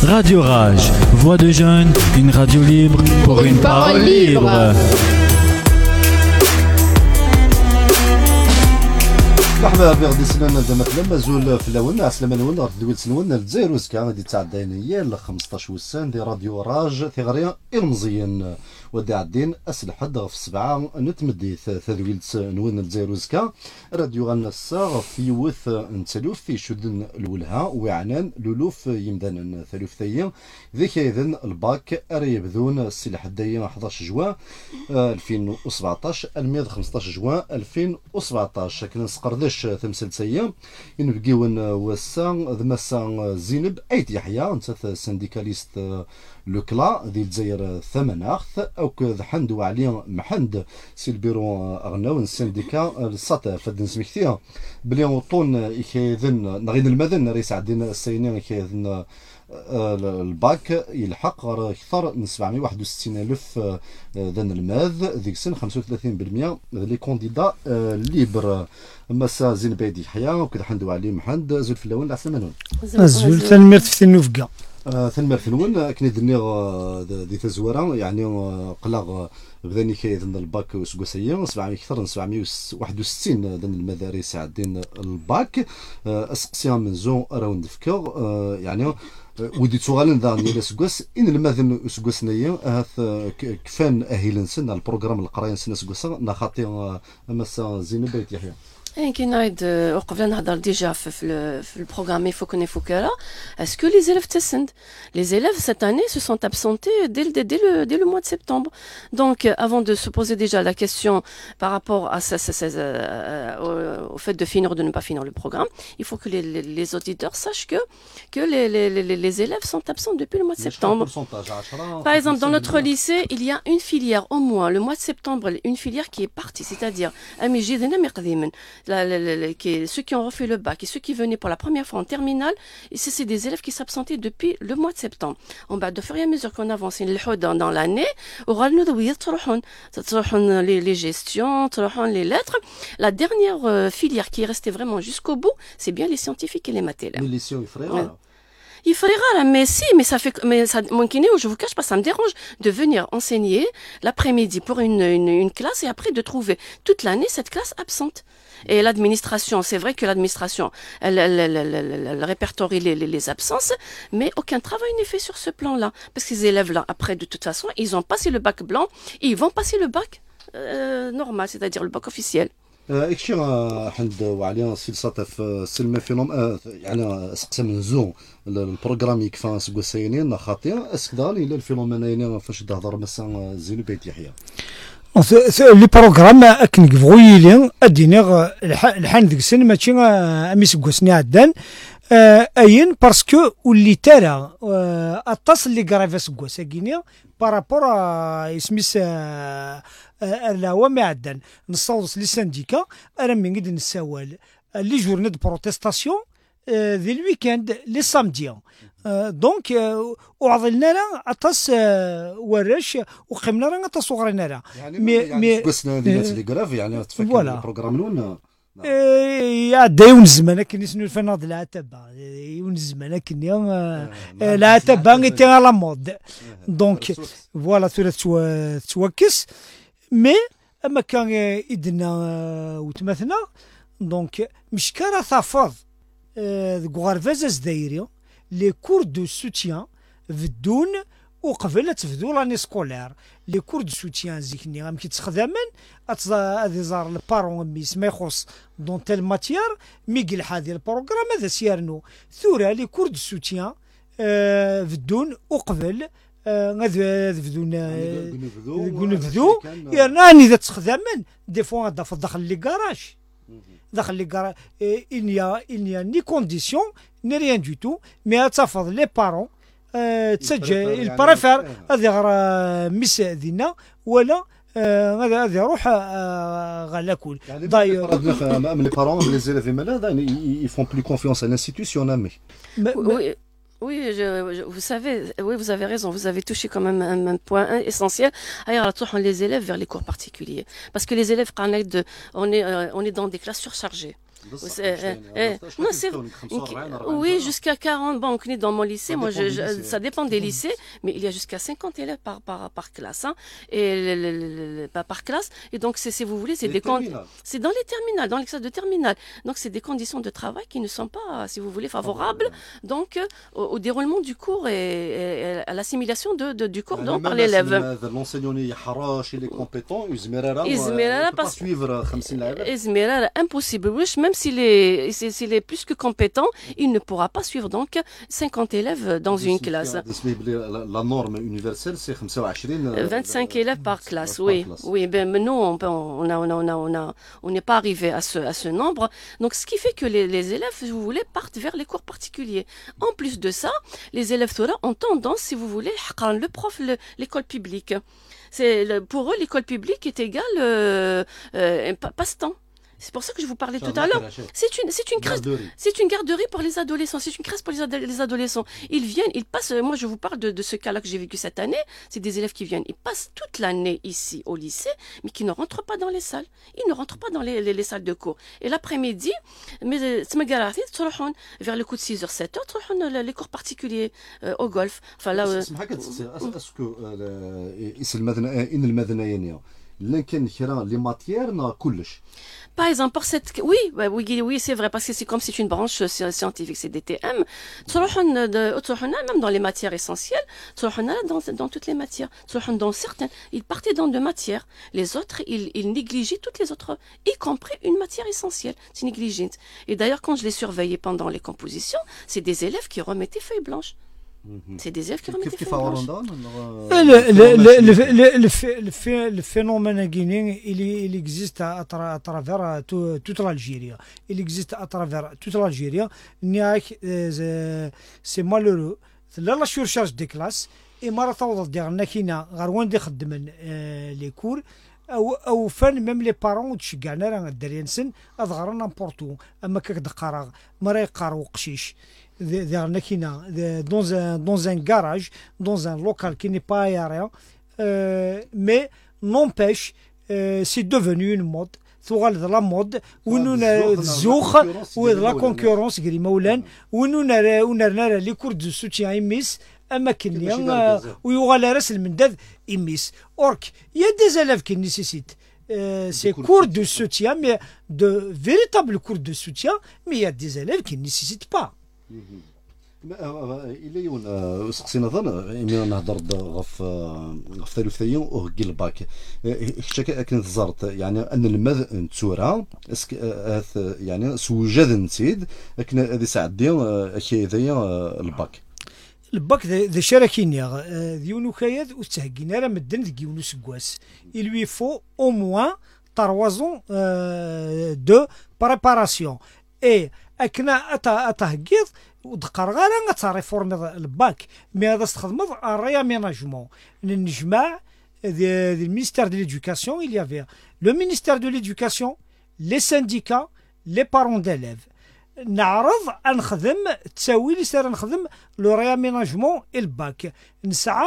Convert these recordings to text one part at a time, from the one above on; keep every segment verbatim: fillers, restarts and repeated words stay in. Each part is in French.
Radio Rage, voix de jeunes, une radio libre pour une parole libre. مرحبا بغدي سنان دا مثلا مازول في الاول عسلامة نون غادي دويت سنون الجزائر وسكا غادي تعدينا هي ل خمسطاش وسان دي راديو راج ثغريا إرمزيا ودي عدين اسلحد في السبعة نتمديث تذويلت نون الجزائر وسكا راديو غنسا في وث نتلوف في شدن الولها وعنان لولوف يمدان ثلوف ثيا ذيك اذن الباك اري يبذون السلاح الدايا حداش جوان ألفين وسبعطاش المية خمسطاش جوان ألفين وسبعطاش كنا نسقردش تمثل سيا ينبقيون وسا ذمسا زينب ايت يحيى انت سنديكاليست لو كلا ديال الجزائر ثمناخ او كذ حند وعلي محند سي البيرو اغناو السنديكا الساطا فدن سميكتيا بلي وطون يكيذن نغيد المدن رئيس عدينا السينين يكيذن الباك يلحق اكثر من سبعمية وواحد وستين الف ذن الماذ ذيك السنه خمسة وثلاثين بالمية لي كونديدا ليبر مسا زين بيدي حياه وكذا حندو عليه محمد زول في الاول العسلامه نون زول تنمرت في النوفقه ثنمر في الون كني دنيغ دي تزوره يعني قلاغ بداني كيذن الباك وسكوسيه سبعمية اكثر من سبعمية وواحد وستين ذن المدارس عندنا الباك اسقسيا من زون راوند فكر يعني ودي تغالن ذا نيلا سكوس ان الماذن سكوسنيا هاث كفان اهيلن سن البروغرام القرايه سن سكوسا نخاطي مسا زينب بيت يحيى كي نعيد وقبل نهضر ديجا في في البروغرام فوكني فوكرا اسكو لي زيليف تسند لي زيليف cette année se sont absentés dès le, dès le, dès le mois de septembre. Donc avant de se poser déjà la question par rapport à ça, ça, ça, euh, au, au fait de finir ou de ne pas finir le programme, il faut que les, les, les auditeurs sachent que, que les, les, les, les élèves sont absents depuis le mois de septembre. Par exemple, dans notre lycée, il y a une filière au moins, le mois de septembre, une filière qui est partie, c'est-à-dire La, la, la, la, qui, ceux qui ont refait le bac et ceux qui venaient pour la première fois en terminale, c'est des élèves qui s'absentaient depuis le mois de septembre. On va de fur et à mesure qu'on avance dans, dans l'année, les, les gestions, les lettres. La dernière euh, filière qui est restée vraiment jusqu'au bout, c'est bien les scientifiques et les mathématiques. Mais les scientifiques, il ferait rare, mais si, mais ça fait, mais ça, mon kiné, je vous cache pas, ça me dérange de venir enseigner l'après-midi pour une, une, une classe et après de trouver toute l'année cette classe absente. Et l'administration, c'est vrai que l'administration, elle, elle, elle, elle, elle, elle répertorie les, les, les absences, mais aucun travail n'est fait sur ce plan-là. Parce que ces élèves-là, après, de toute façon, ils ont passé le bac blanc et ils vont passer le bac euh, normal, c'est-à-dire le bac officiel. اكشي حند وعليا سلسله في سلمه فينوم يعني سقسم من زون البروغرام يكفى سكوسينين خاطئ اسكدا الى الفينومين فاش تهضر مثلا زينو بيت يحيى لي بروغرام اكن كفغويلين اديني الحان ديك السن ماشي امي سكوسني عدان اين باسكو ولي ترى اتصل لي كرافاس سكوسا كينيا بارابور اسميس اللاوا ما عدن نصوص لي سانديكا انا من قد نساوال لي جورني دو بروتيستاسيون ذي الويكاند لي سامديان دونك وعضلنا لنا عطاس ورش وقمنا لنا عطاس وغرنا لنا مي مي قسنا لي كراف يعني تفكر البروغرام لون يا دايون الزمان كني سنو الفناض لا تبع يون الزمان كني لا تبع غيتي على مود دونك فوالا ثلاث توكس مي اما كان ايدنا وتمثنا دونك مش كان ثافض غارفاز زدايري لي كور دو سوتيان بدون وقبل تفدو لاني سكولير لي كور دو سوتيان زيكني غام كيتخدمن هذا زار البارون ميس ما يخص دون تيل ماتيير ميغيل هذه البروغرام هذا سيرنو ثورة لي كور دو سوتيان بدون وقبل غادي بدون نفذو يعني اذا تخدمن دي فوا داخل لي كراج داخل لي كراج il n'y a il n'y a ni condition ni rien du tout mais تفض لي بارون تسجل البريفير هذا غير ميس دينا ولا هذا هذا روح غالا كل داير من لي بارون لي زيليف مالا ils font plus confiance à l'institution mais Oui, je, je, vous savez, oui, vous avez raison. Vous avez touché quand même un, un point essentiel. Ailleurs, les élèves vers les cours particuliers, parce que les élèves, on est, on est dans des classes surchargées. Non, c'est oui, jusqu'à quarante. Bon, dans mon lycée, moi, je, je, ça dépend des lycées, mais il y a jusqu'à cinquante élèves par, par, par classe, hein, et le, le, le, le, par classe. Et donc, c'est, si vous voulez, c'est des con... c'est dans les terminales, dans les classes de terminale. Donc, c'est des conditions de travail qui ne sont pas, si vous voulez, favorables. Donc, au, au déroulement du cours et, et à l'assimilation de, de, du cours donc, par l'élève. L'enseignant il est compétent, il ne peut pas suivre impossible. Même s'il est, s'il est plus que compétent, il ne pourra pas suivre donc cinquante élèves dans une classe. La norme universelle, c'est vingt-cinq élèves par classe, oui. Oui, ben, mais nous, on on a, on a, on a, on a, on n'est pas arrivé à ce, à ce nombre. Donc, ce qui fait que les, les élèves, si vous voulez, partent vers les cours particuliers. En plus de ça, les élèves Torah ont tendance, si vous voulez, le prof, le, l'école publique. C'est, pour eux, l'école publique est égale euh, euh, passe-temps. C'est pour ça que je vous parlais tout à l'heure. C'est une, c'est une crèche, c'est une garderie pour les adolescents. C'est une crèche pour les, ad les adolescents. Ils viennent, ils passent. Moi, je vous parle de, de ce cas-là que j'ai vécu cette année. C'est des élèves qui viennent, ils passent toute l'année ici au lycée, mais qui ne rentrent pas dans les salles. Ils ne rentrent pas dans les, les, les salles de cours. Et l'après-midi, mais vers le coup de six heures, sept heures, les cours particuliers euh, au golf. Enfin là. Est-ce que les matières n'ont كلش. Par exemple, pour cette, oui, oui, oui, c'est vrai, parce que c'est comme c'est une branche scientifique, c'est D T M. Même dans les matières essentielles, dans, dans toutes les matières, dans certaines, ils partaient dans deux matières. Les autres, ils, ils négligeaient toutes les autres, y compris une matière essentielle. C'est négligé. Et d'ailleurs, quand je les surveillais pendant les compositions, c'est des élèves qui remettaient feuilles blanches. C'est des élèves qui remettent des feuilles blanches. Le phénomène guinéen, il existe à travers toute l'Algérie. Il existe à travers toute l'Algérie. C'est malheureux. Là, la surcharge des classes. Et مرة dire نكينا غروان دي خدمن لي كور او او فان ميم لي بارون تشجعنا راه الدريان سن اصغر نامبورتو اما كاك دقراغ مرا يقراو قشيش dans un, dans un garage, dans un local qui n'est pas aérien, euh, mais n'empêche, euh, c'est devenu une mode. de la mode, où nous avons la concurrence, où nous avons les cours de soutien immis, où il y aura la reste immis. Or, il y a des élèves qui nécessitent euh, ces cours de soutien, mais de véritables cours de soutien, mais il y a des élèves qui ne nécessitent pas. إلى يوم سقسينا ظن إني نهضر غف غف ثلاثية وهجي الباك شكا كنت زرت يعني أن المذ نتورا اسك يعني سوجد نسيد لكن هذه ساعدين أشياء ذي الباك الباك ذا شاركينيا ديونو كايد وتهجينا راه مدن ديونو سكواس il lui faut au moins trois ans de préparation et أكنا أتا أتهجيض ودقر غالا غتريفورمي الباك مي هذا استخدمت الرياميناجمون نجمع le ministère de l'éducation il y avait le ministère de l'éducation les syndicats les parents d'élèves نعرض نخدم تساوي لي سير نخدم لو رياميناجمون الباك نسعى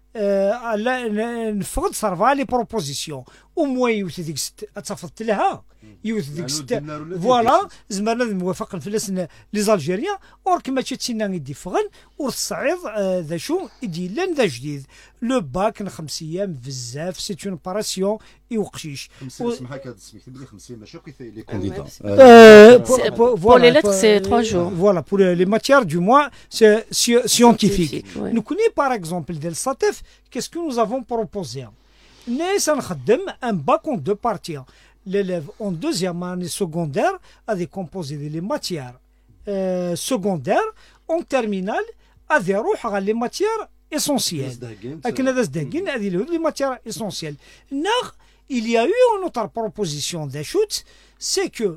نفقد صرفها لي بروبوزيسيون او موان يوث ديك ست تصفت لها يوث ديك ست فوالا زعما موافق فلاس لي زالجيريان اور كما تشينا ندي فغن والصعيد ذا شو يدي لان ذا جديد لو باك خمس ايام بزاف سي اون باراسيون يوقشيش سمح لك هذا سميتي بلي خمسين ماشي كيف لي كونديدا pour les lettres c'est trois jours voilà pour les matières du moins c'est scientifique nous connaissons par exemple del SATEF qu'est-ce que nous avons proposé nous avons un bac en deux parties. L'élève en deuxième année secondaire a des composés des matières euh, secondaires. En terminale, a des les matières essentielles. Les matières essentielles. Il y a eu une autre proposition d'ajout, c'est que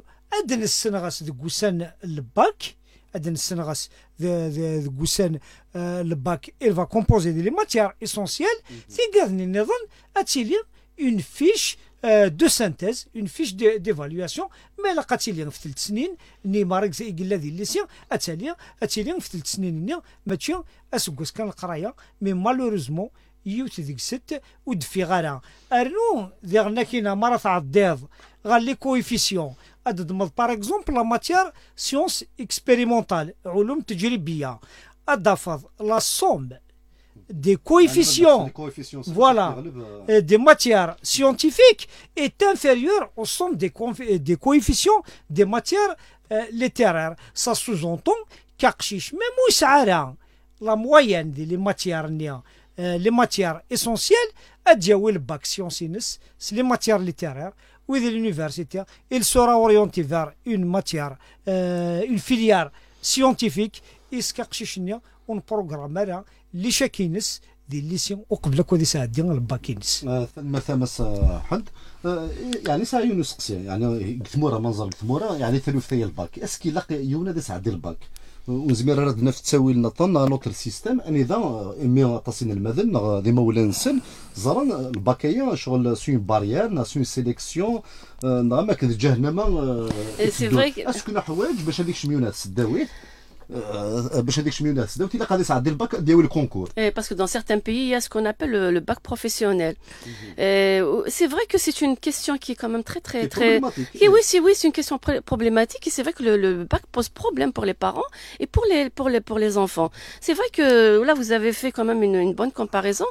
le bac, le bac, il va composer des matières essentielles. C'est une fiche de synthèse, une fiche d'évaluation, mais la قاتلين في ثلاث سنين ني مارك زي قال هذه الليسيا اتاليا اتاليا في ثلاث سنين ني ماشي اسكوس كان القرايه مي مالوريزمون يوت ديك ست ودفي غالا ارنو ديالنا كاينه مره تاع الديض غال لي كويفيسيون أدمض باغ إكزومبل لا ماتيير سيونس إكسبيريمونتال علوم تجريبية أضافض لا سوم des coefficients, voilà, euh, des matières scientifiques est inférieure au somme des, des coefficients des matières euh, littéraires. Ça sous-entend qu'Akshish, même où ça a la moyenne des matières, euh, les matières essentielles, à diaoué le bac sciences, c'est les matières littéraires, ou de l'université, il sera orienté vers une matière, euh, une filière scientifique, et ce qu'Akshish on programme اللي شاكينس دي الليسيون وقبل كودي ساعه ديال الباكينس ثم ثمس حد يعني ساعه يونس قصيه يعني كثموره منظر كثموره يعني ثلث ثيا الباك اسكي لاقي يونا دي ساعه ديال الباك وزمير ردنا في تساوي لنا طن نوتر سيستم اني ذا امي تصين المذن ديما ولا نسن زران الباكيه شغل سون بارير سون سيليكسيون ما كذا جهنم سي فري اسكو حوايج باش هذيك شميونات سداويه باش هذيك شميونات سداو تي قادي ساعه ديال الباك ديال الكونكور. Parce que dans certains pays il y a ce qu'on appelle le, le bac professionnel. Euh, c'est vrai que c'est une question qui est quand même très très très et oui c'est oui c'est une question problématique et c'est vrai que le, le bac pose problème pour les parents et pour les pour les pour les enfants. C'est vrai que là vous avez fait quand même une, une bonne comparaison.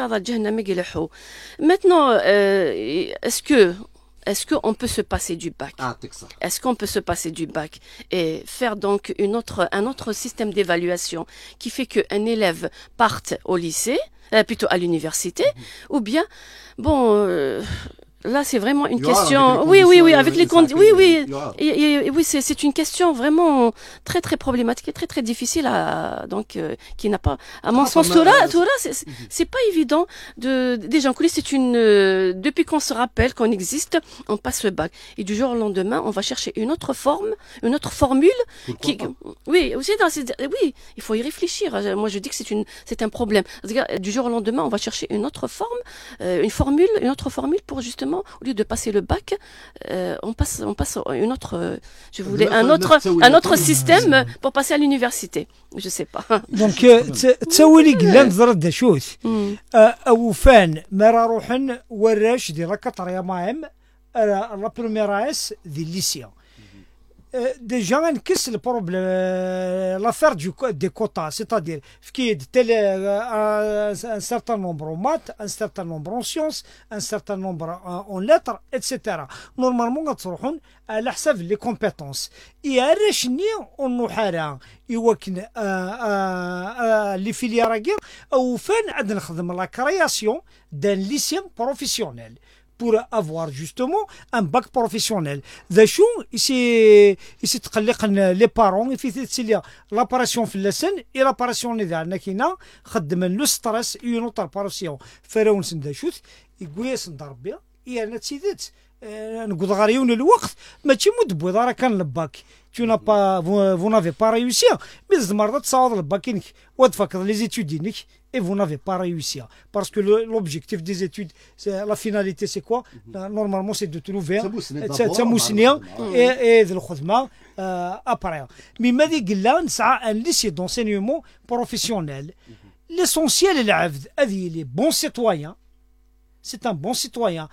Maintenant euh, est-ce que Est-ce qu'on peut se passer du bac? Ah, Est-ce qu'on peut se passer du bac et faire donc une autre, un autre système d'évaluation qui fait qu'un élève parte au lycée, euh, plutôt à l'université, mmh. ou bien, bon, euh, là c'est vraiment une question. Oui, oui, oui, avec les conditions. Oui, oui, et, et, et, oui, c'est, c'est une question vraiment très très problématique et très très difficile à donc euh, qui n'a pas, à mon sens, tout là, tout là, c'est, c'est pas évident de. Déjà, en coulisses, c'est une. Euh, depuis qu'on se rappelle qu'on existe, on passe le bac et du jour au lendemain, on va chercher une autre forme, une autre formule. Qui, oui, aussi, dans, c'est, oui, il faut y réfléchir. Moi, je dis que c'est une, c'est un problème. Du jour au lendemain, on va chercher une autre forme, euh, une formule, une autre formule pour justement. Au lieu de passer le bac, euh, on passe, on passe une autre. Euh, je voulais un autre, un autre système pour passer à l'université. Je sais pas. Donc, تسوي لي قلان ضرب دشوث. أو فان مرا روحن وراش دي ركض يا ماهم لا بريميراس دي ليسيا. Déjà, on casse le problème, l'affaire du, des quotas, c'est-à-dire qu'il y a un certain nombre en maths, un certain nombre en sciences, un certain nombre en, en lettres, et cetera. Normalement, on va à l'حساب les compétences. Et à rechni, on nous hara, يوكن les filières ou fin عندنا نخدم la création d'un lycée professionnel. Pour avoir justement un bac professionnel. ذا شو يسي يسي تقلق لي بارون في تسيليا لاباراسيون في اللسن اي لاباراسيون ديالنا كاينه خدم لو ستريس اون اوتر باراسيون فراون سندا شوت يقويس نضربيا اي انا تسيدت نقول غاريون الوقت ماشي مدبو راه كان الباك tu n'as pas vous, vous n'avez pas réussi mais زمرض تصاوض الباك ودفكر لي زيتود ديالك et vous n'avez pas réussi parce que le, l'objectif des études c'est, la finalité c'est quoi normalement c'est de trouver تموسنيا et de الخدمه après mais ماذا قلنا نسعى ان lycée d'enseignement professionnel l'essentiel العبد هذه لي بون سيتويان c'est un bon citoyen.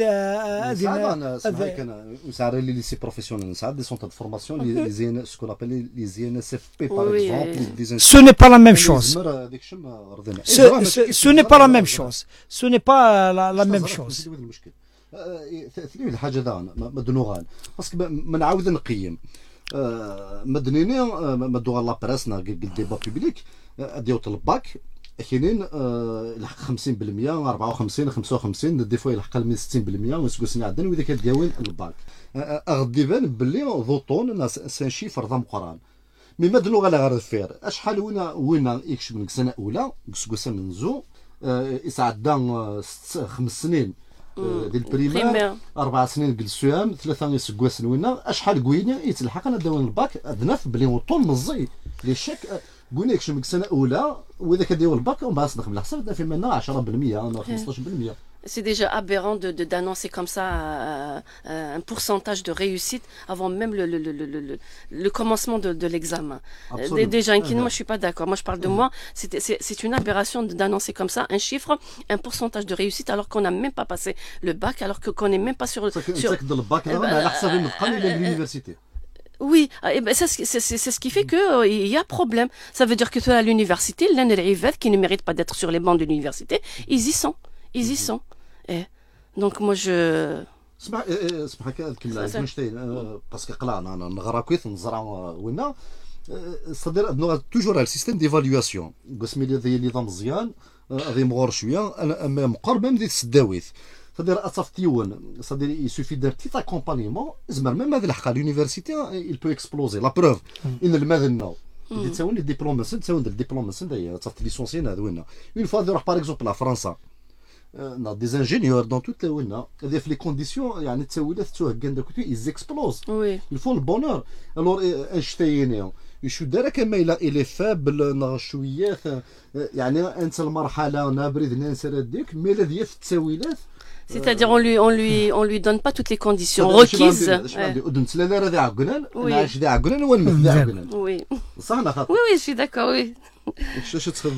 Les lycées professionnels, des centres de formation, les, ce qu'on appelle les I N S F P par exemple. Ce n'est pas la même chose. Ce, ce, ce n'est pas la même chose. Ce n'est pas la, la même chose. ثاني الحاجه ذا مدنوغان باسكو ما نعاود نقيم مدنيني مدوغ لا بريسنا ديبا بوبليك ديال الباك كاينين الحق خمسين بالمية أربعة وخمسين خمسة وخمسين دي فوا يلحق من ستين بالمية وسكوسني عندنا وإذا كداوين الباك غادي يبان باللي ذوطون سان شيفر ذا مقران مي مدنو غالا غير فير اشحال وين وين يكشف من سنه اولى كسكوسا من زو يسعدا خمس سنين ديال البريمير اربع سنين جلسوام ثلاثه يسكواس وينا اشحال كوينيا يتلحق انا داوين الباك ادناف بلي وطون مزي لي شاك قلنا يكشف من سنه اولى واذا كديروا الباك ومن بعد صدق بالحساب دا في منا عشرة بالمية ولا خمسطاش بالمية C'est déjà aberrant de, de, d'annoncer comme ça euh, euh, un pourcentage de réussite avant même le, le, le, le, le, le commencement de, de l'examen. Euh, déjà, uh-huh. Moi, je suis pas d'accord. Moi, je parle de uh-huh. moi. C'est, c'est, c'est une aberration d'annoncer comme ça un chiffre, un pourcentage de réussite, alors qu'on n'a même pas passé le bac, alors que, qu'on n'est même pas sur... sur le bac, l'université. Oui, et ben ça, c'est, c'est, c'est ce qui fait qu'il euh, y a problème. Ça veut dire que à l'université, l'un des élèves qui ne méritent pas d'être sur les bancs de l'université, ils y sont. Ils y sont. Et donc moi je... اسمح اسمح كمل اينشتاين باسكو قلعنا نغرا كويس نزرع وين صدر توجور على السيستيم ديفالواسيون قسمي لي ذي نظام مزيان غادي مغور شويه انا مقرب من ديك السداويت صدر اصافتيون صدر يسوفي دار تي اكومبانيمون زمر ميم هذا الحق لونيفرسيتي il peut exploser la preuve ان المغنى اللي تساوي لي ديبلوم سن تساوي الدبلوم سن هي تصافت ليسونسيين هذا وين اون فوا نروح باغ اكزومبل لا فرنسا On a des ingénieurs dans toutes les zones. Les conditions, il y a des gens ils explosent. Oui. Ils font le bonheur. Alors, Einstein, je suis d'accord qu'il est faible, شوية يعني أنت المرحلة نابرد ننسر ديك مي الذي يتساويلات. C'est-à-dire on lui on lui on lui donne pas toutes les conditions requises. Oui. Oui. Oui oui, je suis d'accord, oui. شاش تخدم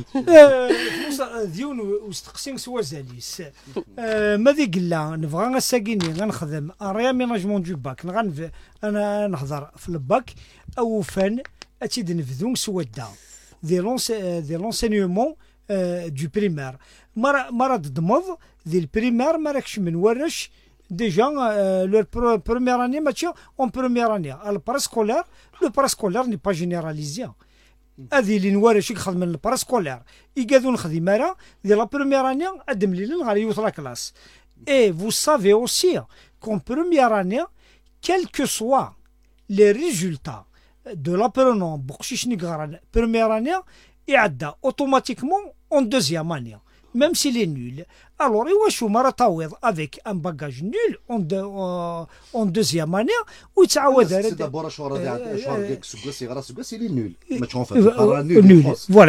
ديون واستقسين سوا زاليس ما ذي قلا نبغى الساكيني غنخدم رياميناجمون دو باك غنف انا نحضر في الباك او فن اتيد نفذون سوا دا دي لونس دي لونسينيومون دو بريمير مرا مرا ضمض دي البريمير ما راكش من ورش ديجا لو بروميير اني ماشي اون بروميير اني الباراسكولير لو باراسكولير ني با جينيراليزيا هذه اللي نوارش يخدم من الباراسكولير يقادو نخدم راه ديال لا بروميير اني ادم لي غادي يوصل لا كلاس اي فو سافي اوسي كون بروميير اني كيل كو سوا لي ريزولتا دو لابرونون بوقشيش نقرا بروميير اني يعدى اوتوماتيكمون اون دوزيام اني même s'il est nul. Alors, il va se avec un bagage nul en, de, euh, en deuxième année. C'est d'abord un choix de c'est nul. Nul. Voilà,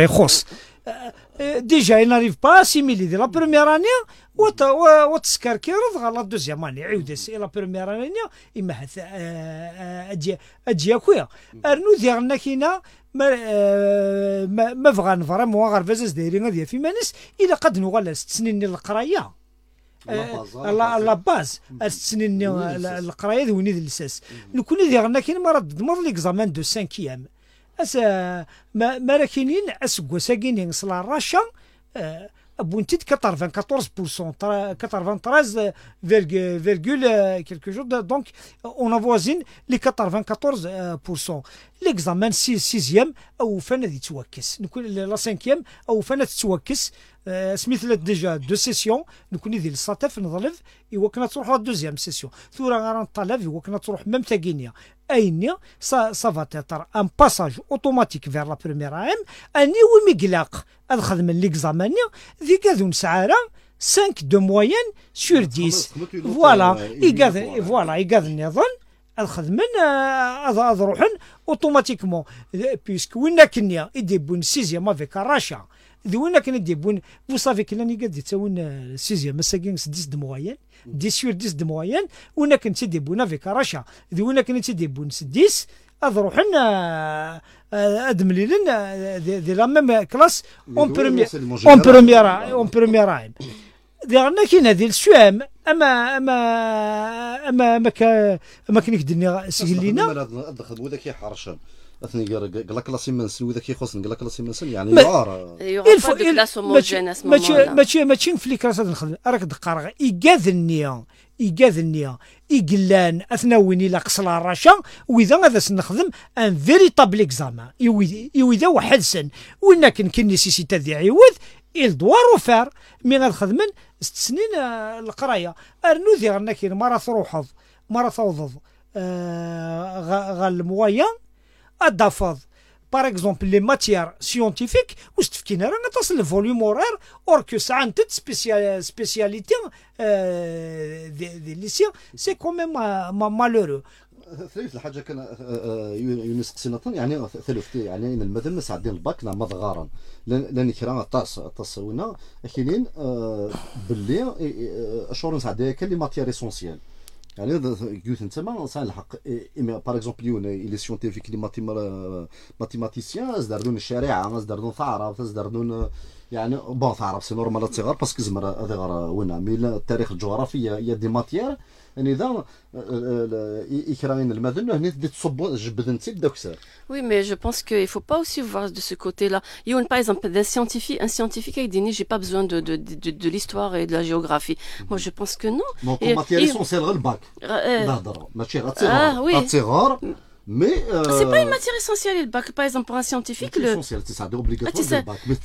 déjà, il n'arrive pas à assimiler de la première année. وتسكركيرض على الدوزيام اني عاود لا بروميير اني اما اجي اجي اكويا ارنو ديالنا كاينه ما ما بغا فريمون غير فازاز دايرين غادي في مانس الا قد نوغال ست سنين القرايه لا لا باز ست سنين القرايه ذوني الاساس نكون ديالنا كاين مرض ضمر ليكزامان دو خمسة اس ما ما راكينين اسكو ساكينين صلا راشا Abontit quatre-vingt-quatorze pour cent, quatre-vingt-treize virgule quelque chose. Donc, on avoisine les quatre-vingt-quatorze pour cent. L'examen sixième, ou fin de Tchouakis. La cinquième, ou fin de Tchouakis. Smith l'a déjà deux sessions. Nous connaissons le Satef, nous enlève, et on a la deuxième session. Tout le monde a enlevé, on a même Taguinia. Aïnia, ça, ça va être un passage automatique vers la première A M. Ani ou Miglaq, adkhadem l'examen, digadun saara, cinq de moyenne sur dix. Voilà, igad, voilà, igad nizan, adkhadem, adrohen, automatiquement, puisque Winaknia, il débute sixième avec Aracha. Vous savez que l'année de sixième, c'est dix de moyenne, dix sur dix de moyenne, on a qu'un des bons avec Aracha. On a qu'un des bons dix, à de la même classe en première en première en première année. ديالنا كاين هذه السوام اما اما اما اما ما كاين كدني سجل لينا دخل وذاك يحرشان اثني قال لك كلاسي منسل وذاك يخصن قال لك كلاسي منسل يعني يعار يعرف كلاس هوموجين اسمه ماشي ماشي ماشي في كلاس نخدم راك دقارغ يقاذني يقاذني يقلان اثناوين الى قصلا الرشا واذا غادا نخدم ان فيريتابل اكزامان يويذا واحد سن وين كان كاين نيسيسيتا ديال عوض الدوار وفار مي غنخدمن ست سنين القرايه ارنو ديالنا كاين مره تروحض مره توضض غا الموايان ادافض باغ اكزومبل لي ماتيير سيونتيفيك واش تفكينا راه غتصل الفوليوم اورير اور كو سا عند سبيسيال سبيسياليتي دي دي ليسيون سي كوميم مالورو ثالث الحاجه كان يونس قصينا يعني ثالث يعني ان المثل الناس عندنا الباك لا مضغارا لان كرا طاس طاس هنا كاينين باللي اشورنس عندها كان لي ماتيير اسونسيال يعني قلت انت ما صح الحق باغ اكزومبل يون لي سيونتيفيك لي ماتيماتيسيان زدردون الشريعه زدردون ثعرب زدردون يعني بون ثعرب سي نورمال تصغر باسكو زمر هذا غير وين مي التاريخ الجغرافيا هي دي ماتيير يعني اذا يكراين المذن هنا تدي تصب جبد انت داكسر. Oui, mais je pense qu'il ne faut pas aussi voir de ce côté-là. Il y a par exemple un scientifique, un scientifique a dit, j'ai pas besoin de, de, de, de l'histoire et de la géographie. Moi, je pense que non. Donc, en matière essentielle, le bac. Ah oui. Mais euh... c'est pas une matière essentielle le bac. Par exemple, pour un scientifique, le. Essentiel, c'est ça, obligatoire le bac. Mais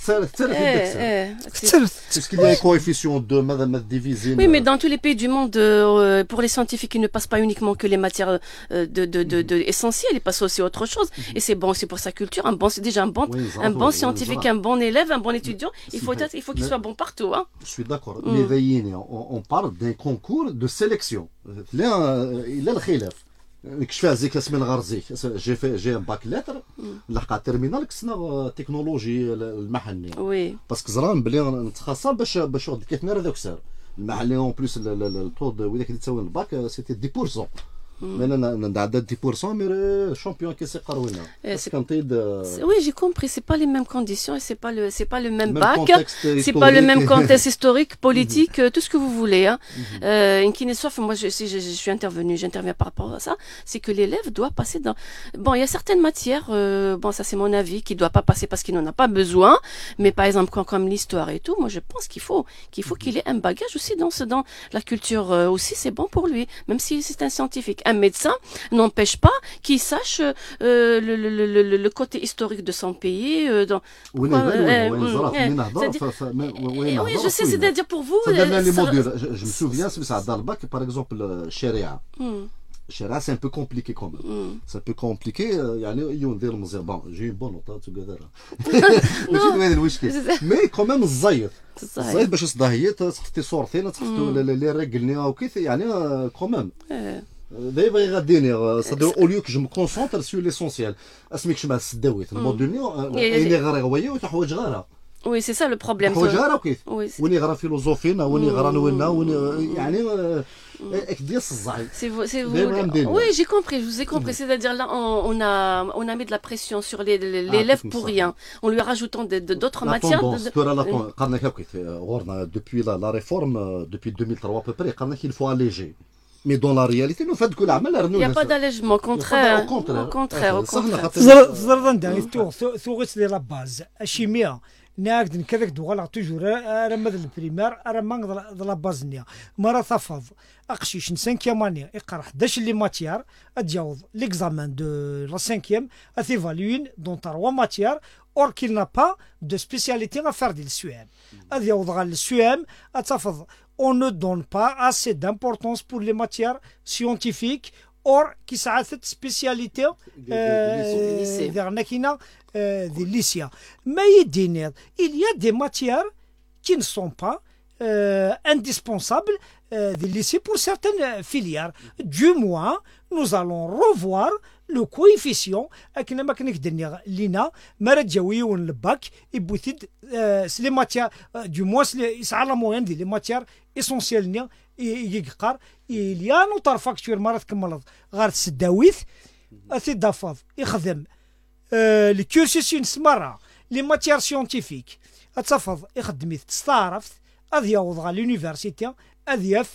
c'est ce qu'il y a un coefficient de madame divisé. Oui, mais dans tous les pays du monde, euh, pour les scientifiques, ils ne passent pas uniquement que les matières euh, de, de, de, de essentielles, ils passent aussi à autre chose. Et c'est bon aussi pour sa culture. Un bon, c'est déjà un bon, oui, un bon oui, scientifique, un bon élève, un bon étudiant. Il faut être, il faut qu'il soit bon partout, hein. Je suis d'accord. Mm. Mais veillez, on, on parle d'un concours de sélection. Là, il a le khilaf. كش فيها زيك اسم الغرزي جي في جي باك لتر لحقا تيرمينال كسنا تكنولوجي المحلي وي باسكو زران بلي نتخصص باش باش كيتنار هذاك السر المحلي اون بليس الطود وذاك اللي تساوي الباك سيتي دix pour cent mais عندها dix pour cent mais champion كيسي قروينا oui j'ai compris c'est pas les mêmes conditions et c'est pas le c'est pas le même bac c'est pas le même contexte historique politique tout ce que vous voulez hein euh moi je si je, je suis intervenue j'interviens par rapport à ça c'est que l'élève doit passer dans bon il y a certaines matières euh, bon ça c'est mon avis qui doit pas passer parce qu'il n'en a pas besoin mais par exemple quand, comme l'histoire et tout moi je pense qu'il faut qu'il faut qu'il ait un bagage aussi dans ce dans la culture euh, aussi c'est bon pour lui même si c'est un scientifique. Un médecin n'empêche pas qu'il sache euh, le, le, le, le côté historique de son pays. Euh, dans, oui, quoi, euh, oui, je sais, c'est-à-dire pour vous. Ça donne les modules. Je, je me souviens, c'est ça, dans le bac, par exemple, Sharia. Sharia, c'est un peu compliqué quand même. Mm. C'est un peu compliqué. Bon, j'ai une bonne note, together. Mais quand même, الزايد. الزايد باش تصدهي تخطي صورتين تخطو لي رجلني او كيف يعني كومام. دابا غاديني صدر اوليو كو جو مكونسونطر سو ليسونسيال اسميك شمال السداويت الموديل اني غير غويه وتحوايج غيرها. Oui, c'est ça le problème. حوايج غير كيف. وين يغرا فيلوزوفينا وين يغرا نوينا وين يعني C'est vous, c'est vous. Oui, j'ai compris, je vous ai compris. C'est-à-dire là, on, on a, on a mis de la pression sur l'élève pour rien, en lui rajoutant d'autres matières. Depuis la, la réforme, depuis deux mille trois à peu près, il faut alléger. Mais dans la réalité, nous faites que la mal. Il n'y a pas d'allègement, au contraire. Au contraire, au contraire. Au contraire. ناقد نكذك دوغلا توجور راه ماذا البريمير راه ما لا بازنيا مرة تفض اقشيش سانكيام يقرا حداش لي ماتيير اتجاوز ليكزامان دو لا سانكيام اتيفالوين دون تروا ماتيير اور كيل نا با دو سبيسياليتي غافير ديال السوام هذا يوضغ السوام اتفض on ne donne pas assez d'importance pour les matières scientifiques or qui ساعات spécialité vers nakina des lycéens. Mais il y a des matières qui ne sont pas euh, indispensables euh, des lycées pour certaines filières. Du moins, nous allons revoir le coefficient أكنا ما كنقدر لينا ما رجعويون الباك يبوثيد سلي ماتير du moins يسعى لا موين دي لي ماتير اسونسيال نيا يقار إليا نوتر فاكتور مرة تكمل غير السداويث أثي دافاض يخدم لي كورسوس نسمرا لي ماتيير سيونتيفيك اتفض يخدم تستعرف اذ يوض على لونيفرسيتي اذ يف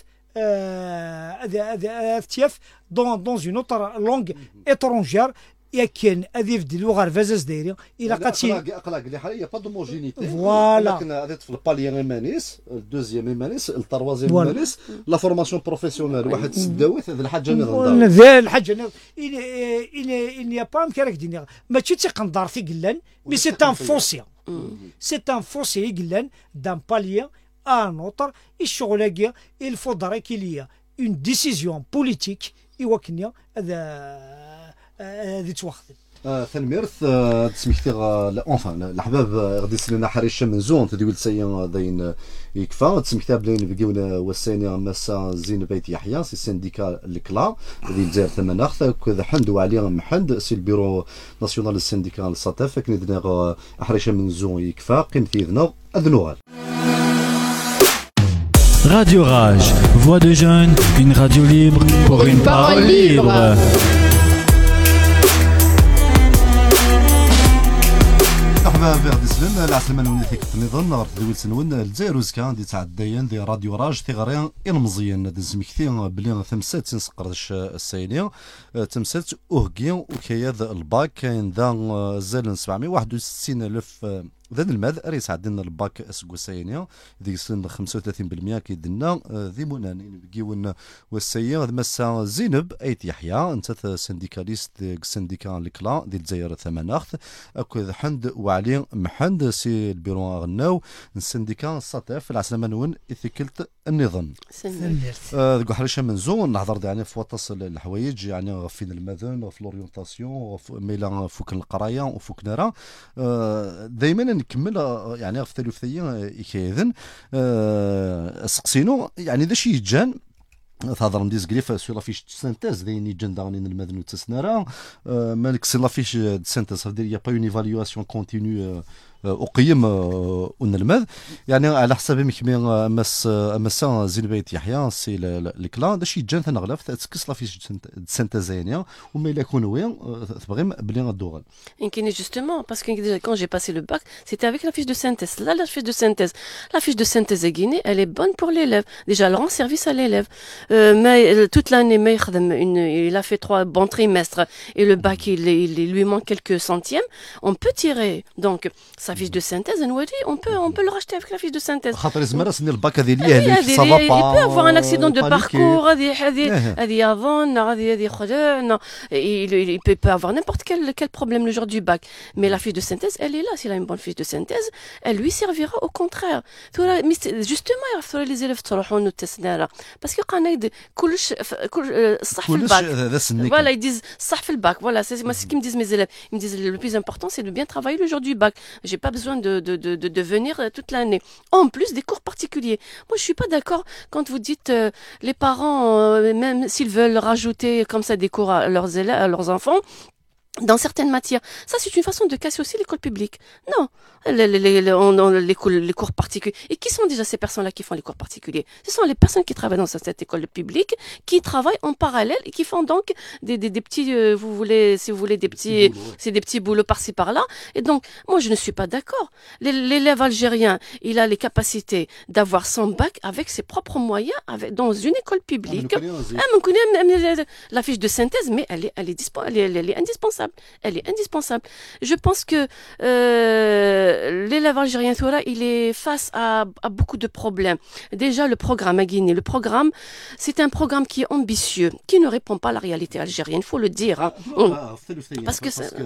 اذ تيف دون دون اون اوتر لونغ اترونجير يكن اذ يفدي اللغه الفازاز دايرين الى قاتي اقلق لي حاليا با دوموجينيتي فوالا لكن هذا في الباليان مانيس الدوزيام مانيس التروازيام مانيس لا فورماسيون بروفيسيونيل واحد السداويت هذا الحاجه نضر هذا الحاجه الى الى الى با كراك دينيا ماشي تيقندر في قلان مي سي ان فونسيون سي ان فونسي قلان دان باليان ان اوتر الشغلاكيا الفودرا كيليا اون ديسيزيون بوليتيك يوكنيا هذا هذه تواخذ ثنميرث تسميكتي اونفان الاحباب غادي يسلنا حريشه من زون تدويل سيا داين يكفى تسميكتها بلين بقيونا والسينيا مسا زين بيت يحيى سي سينديكا الكلا اللي الجزائر ثمناخ كذا حندو عليا محند سي البيرو ناسيونال السينديكا الصتاف كندنا حريشه من زون يكفى قيمتي ذنا اذنوغال. Radio Rage, voix de jeunes, une radio libre pour une parole libre. مرحبا بغدي سلم العسلمة نوني ثيك النظام نهار تدويل سنون الجزائر وزكا دي تعداين دي راديو راج ثغريا المزيان دزمكتي بلي ثمسات تنسقرش الساينية تمسات اوهكي وكياد الباك كاين ذا زال سبعمية وواحد وستين الف ذن الماذ ريس عندنا الباك اسكو ساينية ديك سن خمسة وثلاثين بالمئة كيدنا ذي منانين بقيون والسيا مسا زينب ايت يحيى انت سنديكاليست ديك سنديكا الكلا ديال الجزائر ثمناخت اكو حند وعلي محند سي البيرو غناو السنديكا السطيف العسلامة نون اثيكلت النظام ذوك حريشه منزون نهضر يعني في وطس الحوايج يعني فين المذن في لورينتاسيون ميلا فوك القرايه وفوك نرا دائما نكمل يعني في الثلاثيه كيذن سقسينو يعني ذا شي جان تهضر نديز كليف سو لافيش سانتيز داين يجن داغنين المذن وتسنرا مالك سي لافيش سانتيز صافي دير يا با اون ايفاليواسيون كونتينيو أقيم ونلمذ يعني على حسب مكمي مس مسا زين بيت يحيى سي الكلا داش يجان ثنغلاف تسكس لافيش سانتازينيا وما الا يكونوا وين تبغي بلي غدوغل يمكن justement parce que quand j'ai passé le bac c'était avec la fiche de synthèse là la fiche de synthèse la fiche de synthèse guinée elle est bonne pour l'élève déjà elle rend service à l'élève euh, mais toute l'année mais il a fait trois bons trimestres et le bac il, il, il lui manque quelques centièmes on peut tirer donc sa fiche de synthèse on peut on peut le racheter avec la fiche de synthèse خاطر زمرا سني الباك هذه اللي هذيك صافا با il peut avoir un accident de parcours هذه هذه هذه اظن هذه هذه خدعنا il peut pas avoir n'importe quel quel problème le jour du bac mais la fiche de synthèse elle est là s'il a une bonne fiche de synthèse elle lui servira au contraire justement يعرفوا les élèves تروحوا التسناره parce que قنايد كلش كل صح في الباك voilà ils disent صح في الباك voilà c'est moi ce qu'ils me disent mes élèves ils me disent le plus important c'est de bien travailler le jour du bac j'ai pas besoin de de de de, de venir toute l'année en plus des cours particuliers moi je suis pas d'accord quand vous dites euh, les parents euh, même s'ils veulent rajouter comme ça des cours à leurs élèves à leurs enfants dans certaines matières. Ça, c'est une façon de casser aussi l'école publique. Non, les, les, les, on, on, les, cours, les cours particuliers. Et qui sont déjà ces personnes-là qui font les cours particuliers? Ce sont les personnes qui travaillent dans cette école publique, qui travaillent en parallèle et qui font donc des, des, des petits, euh, vous voulez, si vous voulez, des petits, c'est des petits boulots par-ci par-là. Et donc, moi, je ne suis pas d'accord. L'élève algérien, il a les capacités d'avoir son bac avec ses propres moyens, avec, dans une école publique. La fiche de synthèse, mais elle est, elle est, elle est, elle est indispensable. Elle est indispensable. Je pense que euh, l'élève algérien Thora, il est face à, à beaucoup de problèmes. Déjà, le programme à Guinée, le programme, c'est un programme qui est ambitieux, qui ne répond pas à la réalité algérienne, il faut le dire. Hein. Parce que c'est...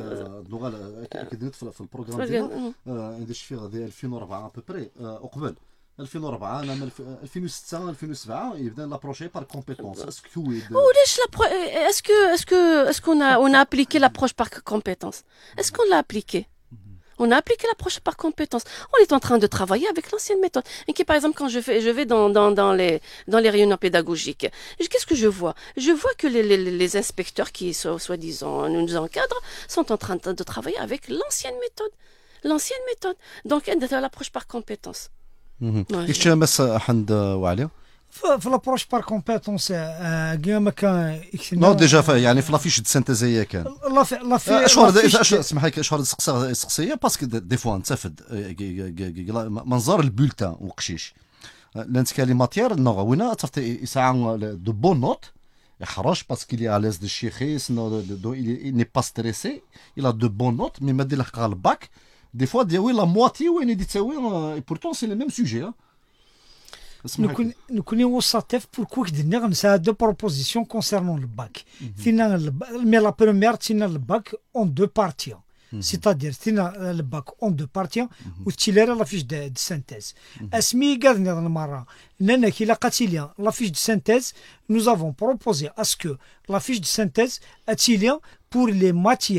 ألفين وأربعة أنا ألفين وستة ألفين وسبعة يبدا l'approche par compétence. Est-ce que tu وليش est-ce que est-ce que est-ce qu'on a on a appliqué l'approche par compétence? Est-ce qu'on l'a appliqué? On a appliqué l'approche par compétence. On est en train de travailler avec l'ancienne méthode. Et qui, par exemple, quand je fais, je vais dans, dans, dans les, dans les réunions pédagogiques, qu'est-ce que je vois? Je vois que les, les, les inspecteurs qui, soi-disant, nous encadrent, sont en train de travailler avec l'ancienne méthode. L'ancienne méthode. Donc, l'approche par compétence. ايش مس حند وعلي في لابروش بار كومبيتونس كاع ما كان نو ديجا يعني في لافيش د سانتيزيه كان لا في لا في اشهر اسمح لي اشهر السقسيه باسكو دي فوا نتفد منظر البولتان وقشيش لانت كالي ماتير نو وين تعطي ساعه دو بون نوت يحرج باسكو لي على دو شيخيس نو دو ني با ستريسي il a de bonnes notes mais ما دير لك الباك des fois ديوي لا مواتي وين يدي تساوي et pourtant c'est le même sujet hein. نكون نكوني وصاتف بوركو كدنا غنسا دو بروبوزيسيون كونسيرنون الباك فينا مي لا بروميير تينا الباك اون دو بارتي سيتادير تينا الباك اون دو بارتي وتيليرا لا فيش دو سانتيز اسمي قالنا المره اننا كي لقاتي ليا لا فيش دو سانتيز nous avons proposé à ce que la fiche de synthèse attire pour les matières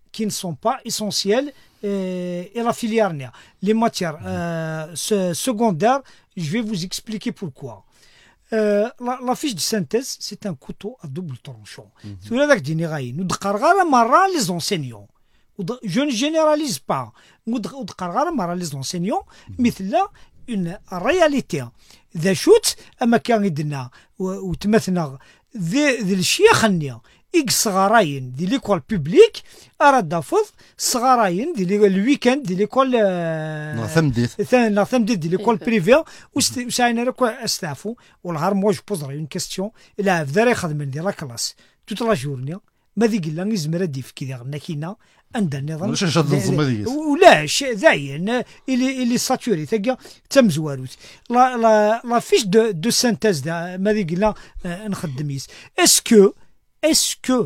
qui ne sont pas essentielles euh, et la filière. Les matières euh, secondaires, je vais vous expliquer pourquoi. Euh, la, la fiche de synthèse, c'est un couteau à double tranchant. C'est là que nous avons les enseignants. Je ne généralise pas. Nous avons les enseignants, mais là, une réalité. ذا شوت أما كان يدنا وتمثنا ذي ذي الشيء خلني إك صغارين دي ليكول بيبليك أراد دافض صغارين دي الويكند دي ليكول ثمديث ثم ثمديث دي ليكول بريفي وساينا لكو استافو والهار مو جو بوزر اون كيستيون لا في داري خدم دي لا كلاس توت لا جورني ما ذيك لا نزمر ديف كي داغنا كينا عندنا نظام واش شاد النظام هذيك ولا زاين اللي اللي ساتوري ثقا تم زواروت لا لا لا فيش دو دو سانتيز ما ذيك لا نخدميس اسكو اسكو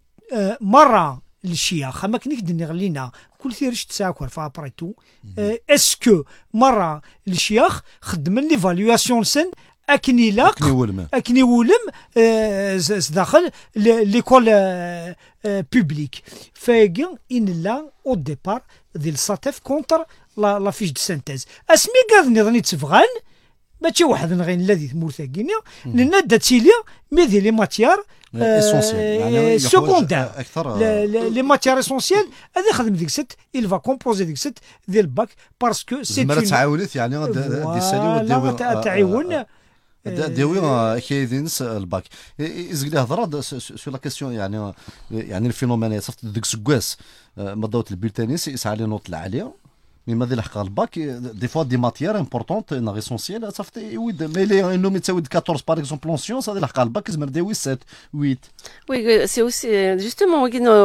مره الشياخ ما كنيك دني غلينا كل ثيرش تساكر فابريتو اسكو مره الشياخ خدم ليفالواسيون سن اكني لاق اكني ولم اكني ولم داخل ليكول بوبليك فايق ان لا او ديبار ديال ساتيف كونتر لا لا فيش دو سانتيز اسمي قاعد نظني تفغان ماشي واحد نغين الذي مرتاقينيا لان داتيليا مي دي لي ماتيار اسونسيال يعني سكوندير اكثر لي ماتيار اسونسيال هذا يخدم ديك ست il va composer ديك ست ديال الباك باسكو سي زعما تعاونت يعني غادي يسالي وديوي تعاون ديوي كايدينس الباك يزقلي هضره سو لا كيسيون يعني يعني الفينومين صافت ديك سكواس ما دوت البولتانيس يسعى لي نوط العاليه مي ماذا لحق الباك دي فوا دي ماتيير امبورطونت ناغ اسونسيال صافت يود ميلي انه متساوي أربعطاش باغ اكزومبل اون سيونس هذا لحق الباك يزمر ديوي سبعة ثمانية. Oui, c'est aussi justement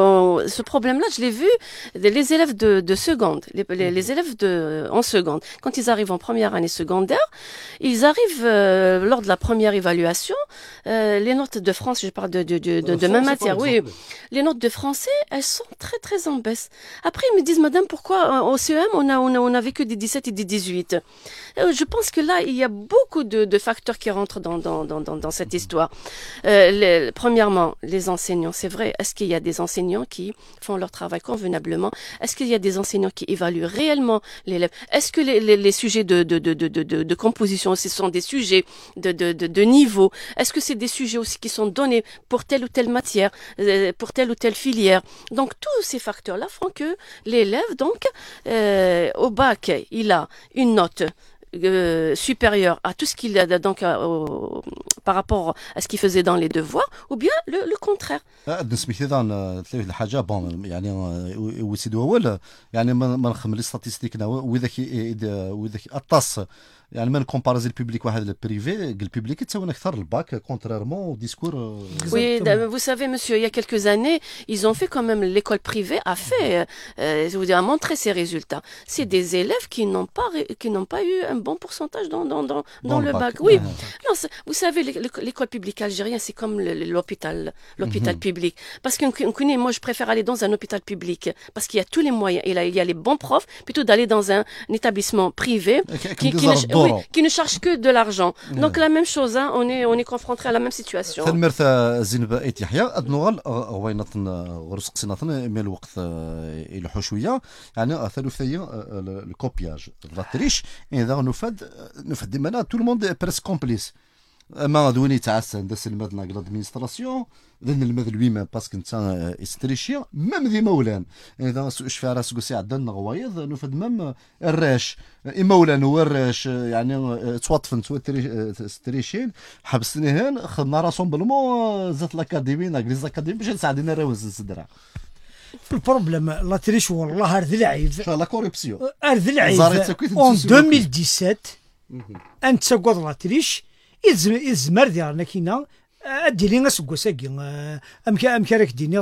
ce problème-là, je l'ai vu les élèves de, de seconde, les, les, les élèves de en seconde, quand ils arrivent en première année secondaire, ils arrivent euh, lors de la première évaluation, euh, les notes de France, je parle de de de, de, de même matière, oui, les notes de français, elles sont très très en baisse. Après ils me disent madame pourquoi au C E M on a on a on avait que des dix-sept et des dix-huit. Je pense que là il y a beaucoup de, de facteurs qui rentrent dans dans dans dans, dans cette histoire. Euh, les, premièrement les enseignants, c'est vrai. Est-ce qu'il y a des enseignants qui font leur travail convenablement? Est-ce qu'il y a des enseignants qui évaluent réellement l'élève? Est-ce que les, les, les sujets de, de, de, de, de, de composition, ce sont des sujets de, de, de, de niveau? Est-ce que c'est des sujets aussi qui sont donnés pour telle ou telle matière, pour telle ou telle filière? Donc tous ces facteurs-là font que l'élève, donc, euh, au bac, il a une note Euh, supérieur à tout ce qu'il a donc euh, au, par rapport à ce qu'il faisait dans les devoirs ou bien le, le contraire. بالنسبه لي ثلاث الحاجه بون يعني وسيد اول يعني ما نخمم لي ستاتيستيك واذا واذا اطاس يعني ما نكومباريزي البوبليك واحد البريفي البوبليك يتساوي اكثر الباك كونتريرمون ديسكور. Oui, vous savez monsieur, il y a quelques années, ils ont fait quand même l'école privée a fait euh, je vous dis a montré ses résultats. C'est des élèves qui n'ont pas qui n'ont pas eu un bon pourcentage dans dans dans, dans, dans le bac. bac. Oui. Ah. Non, vous savez l'école publique algérienne, c'est comme l'hôpital l'hôpital mm-hmm. public parce qu'on connaît, moi je préfère aller dans un hôpital public parce qu'il y a tous les moyens et là il y a les bons profs plutôt d'aller dans un, un établissement privé qui, qui, ne, oui, qui ne charge que de l'argent. Mm-hmm. Donc la même chose, hein, on est on est confronté à la même situation. ثمرت زينب ايت يحيى ادنوغال غوينات ورسقسنا من الوقت يلحو شويه يعني ثلاثيه الكوبياج لا تريش اذا نفد نفد ديما تو الموند بريس كومبليس اما دوني تعسى ندس الماد لا ادمينستراسيون ذن الماد الويما باسكو انت استريشيا ميم ذي مولان اذا شفا راس كوسي عندنا غوايض نفد ميم الراش مولان هو الراش يعني توطفن استريشين حبسني هان خدنا راسهم بالمو زات لاكاديمي ناكليز اكاديمي باش نساعدنا راوز الصدرع. البروبليم لا تريش والله ارذ العيب لا كوريبسيون ارذ العيب اون ألفين وسبعطاش انت تقول لا تريش يزمر ديالنا كينا ادي لينا سكوساكي ام ام كراك ديني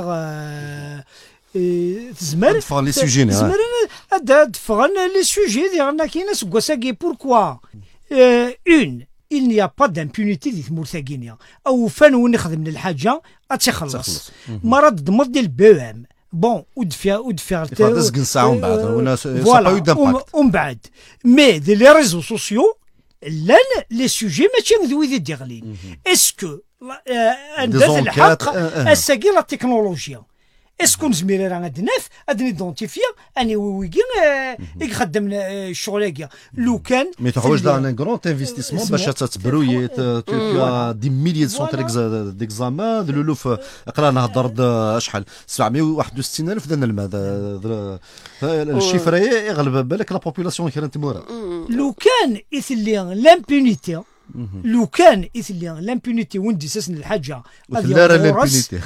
تزمر تفغن لي سوجي تزمر اد تفغن لي سوجي ديالنا كينا سكوساكي بوركوا اون il n'y a pas d'impunité ديال مرتاقينيا او فان وين نخدم الحاجه اتخلص مرض ضمد ديال بي ام بون ودفيا ودفيا تزق نساعه من بعد ولا فوالا ومن بعد مي دي لي ريزو سوسيو لان لي سوجي ماشي ذوي ديالين اسكو عندها الحق الساقي لا تكنولوجيا اسكو نزمير راه غادناف ادني دونتيفيا اني ويكي يخدم الشغل لو كان مي تحوج دا ان غرون انفستيسمون باش تتبروي دي ميليي سونتر ديكزامان دلولوف قرا نهضر شحال سبعمية وواحد وستين ألف دنا الماء الشيفر يغلب بالك لا بوبولاسيون كاين تمورا لو كان يثلي لامبونيتي لو كان يثلي لامبونيتي وندي ساسن الحاجه لا لامبونيتي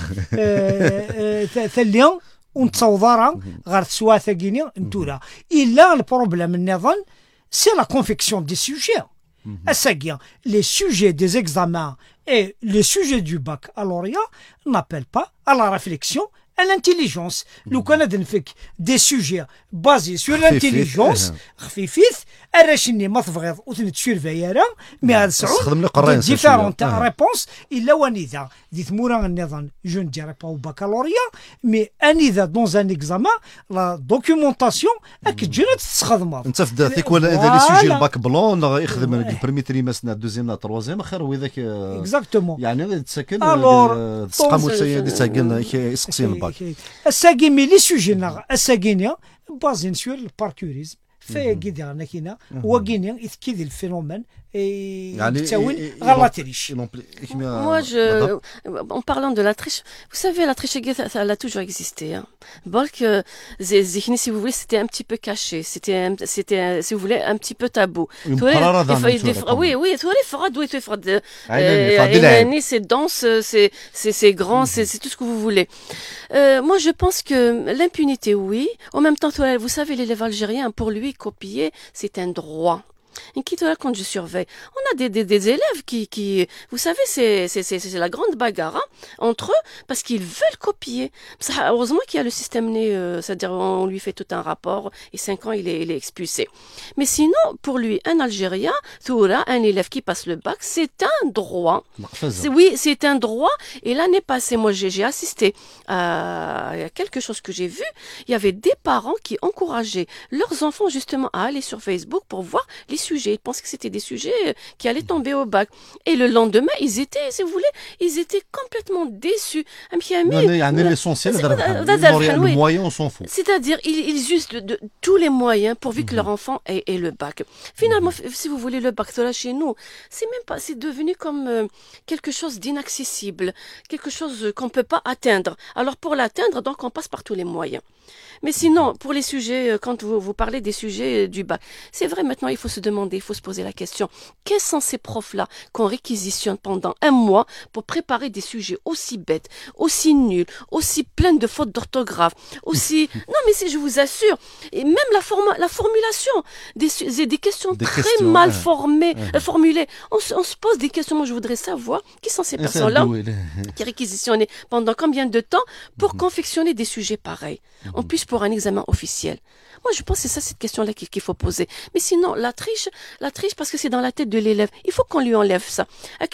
ثلي ونتصوضرها غير سوا ثقيني نتورا الا البروبليم النظام سي لا كونفيكسيون دي سوجي اساكيا لي سوجي دي زيكزامان اي لي سوجي دو باك الوريا نابيل با à la réflexion à l'intelligence لو كان نفك دي سوجي بازي سور لانتيليجونس خفيفيث اراشني ما تبغيض وتنتسيرفايرا مي هاد سعود ديفيرونت ريبونس الا ونيذا دي ثمورا النظام جو ندير با بكالوريا مي انيذا دون ان اكزامان لا دوكيومونطاسيون اك تجينا تستخدمها انت في ذاك ولا اذا لي سوجي الباك بلون يخدم البريمي تريماس نا دوزيام نا تروازيام خير وذاك اكزاكتومون يعني تسكن تسقم وتسيا دي تاكن يسقسي الباك الساقي مي لي سوجي نا الساقينيا بازين سور الباركوريزم فيا كيدير نكينا وكينيا يتكيد الفينومين يعني غلاتريش. Moi, je, en parlant de la triche, vous savez, la triche, ça, elle a toujours existé. Hein. Bolk, Zihni, si vous voulez, c'était un petit peu caché. C'était, c'était, si vous voulez, un petit peu tabou. Oui, oui, les fraudes, oui, les fraudes. C'est dense, c'est, c'est, c'est grand, c'est, c'est tout ce que vous voulez. Euh, moi, je pense que l'impunité, oui. En même temps, vous savez, l'élève algérien, pour lui, copier, c'est un droit. Quand je surveille, on a des, des, des élèves qui, qui, vous savez, c'est, c'est, c'est, c'est la grande bagarre hein, entre eux parce qu'ils veulent copier. Ça, heureusement qu'il y a le système né, euh, c'est-à-dire on lui fait tout un rapport et cinq ans il est, il est expulsé. Mais sinon, pour lui, un Algérien, Toura, un élève qui passe le bac, c'est un droit. C'est, oui, c'est un droit. Et l'année passée, moi, j'ai, j'ai assisté à quelque chose que j'ai vu. Il y avait des parents qui encourageaient leurs enfants justement à aller sur Facebook pour voir les sujets. Ils pensaient que c'était des sujets qui allaient tomber au bac. Et le lendemain, ils étaient, si vous voulez, ils étaient complètement déçus. L'essentiel, le moyen, on s'en fout. C'est-à-dire, ils, ils usent de, de tous les moyens pourvu que leur enfant ait, ait le bac. Finalement, si vous voulez, le bac, là, chez nous, c'est même pas, c'est devenu comme euh, quelque chose d'inaccessible, quelque chose qu'on peut pas atteindre. Alors, pour l'atteindre, donc, on passe par tous les moyens. Mais sinon, pour les sujets, quand vous, vous parlez des sujets du bac, c'est vrai, maintenant, il faut se demander, il faut se poser la question, quels sont ces profs-là qu'on réquisitionne pendant un mois pour préparer des sujets aussi bêtes, aussi nuls, aussi pleins de fautes d'orthographe, aussi... non, mais si je vous assure, et même la, forma... la formulation, des, des questions des très questions, mal ouais. formées, ouais. Euh, formulées. On, on se pose des questions, moi je voudrais savoir, qui sont ces personnes-là qui réquisitionnaient pendant combien de temps pour confectionner des sujets pareils, en plus pour un examen officiel. Moi, je pense que c'est ça, cette question-là qu'il faut poser. Mais sinon, la triche, la triche, parce que c'est dans la tête de l'élève. Il faut qu'on lui enlève ça.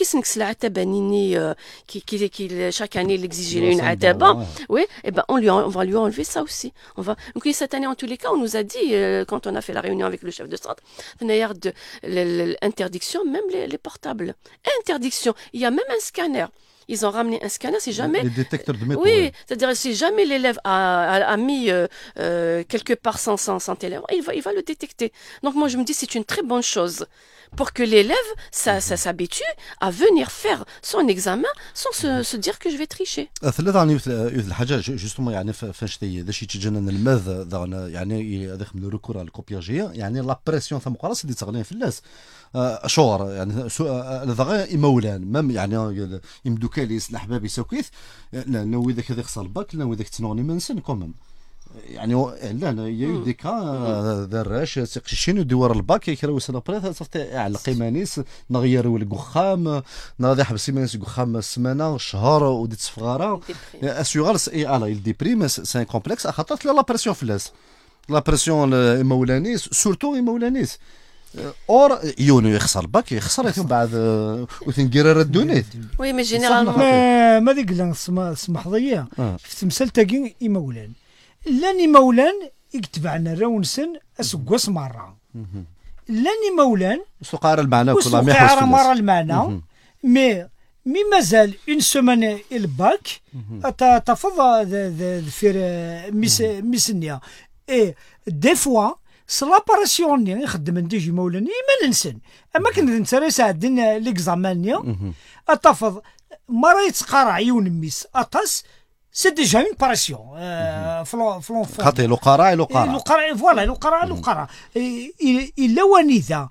Qui, qui, qui, chaque année, il exige une ataba. Oui, et ben, on lui, on va lui enlever ça aussi. On va, donc, cette année, en tous les cas, on nous a dit, euh, quand on a fait la réunion avec le chef de centre, de l'interdiction, même les, les portables. Interdiction. Il y a même un scanner. Ils ont ramené un scanner, si jamais... Les détecteurs de métaux. Oui, ouais. C'est-à-dire si jamais l'élève a, a, a mis euh, euh, quelque part sans, sans, sans téléphone, il va, il va le détecter. Donc moi, je me dis c'est une très bonne chose pour que l'élève ça, ça s'habitue à venir faire son examen sans se, se dire que je vais tricher. ثلاثة يعني مثل الحاجة جوستومون يعني فاش تي شي تجنن الماذ يعني هذاك من الركور على الكوبياجية يعني لا بريسيون ثم قراص اللي تغلين في الناس شعور يعني هذا مولان مام يعني يمدو كاليس الأحباب يسوكيث لا نو إذا كذا خصال باك لا إذا كتنوني منسن كومم يعني لا لا يا ديكا دراش تقشين ودوار الباك يكراو سنه بريث صافي على قيمانيس نغيروا القخام نغادي حبسي مانيس قخام سمانه شهر وديت صفاره اسيغالس اي الا الديبريم سي ان كومبلكس خاطرت لا بريسيون فلاس لا بريسيون مولانيس سورتو مولانيس اور يونو يخسر الباك يخسر ثم بعد وثنقرر الدونيت وي مي جينيرالمون ما ما ديك لا سمح ضيا في تمثال تاكي مولان لاني مولان يكتب عنا راونسن اسقوس مره لاني مولان سقار المعنى كل ما يحس سقار مره المعنى مي مي مازال اون سومان الباك تفضل في ميس ميسنيا اي دي فوا سلاباراسيون ني يخدم نديجي مولاني ما ننسن اما كنت نتريس عندنا ليكزامان نيا اتفض مرة يتقارع عيون ميس اطاس سي ديجا اون باراسيون فلون فلون خاطي لو قرا لو قرا لو قرا فوالا لو قرا لو قرا الا ونيذا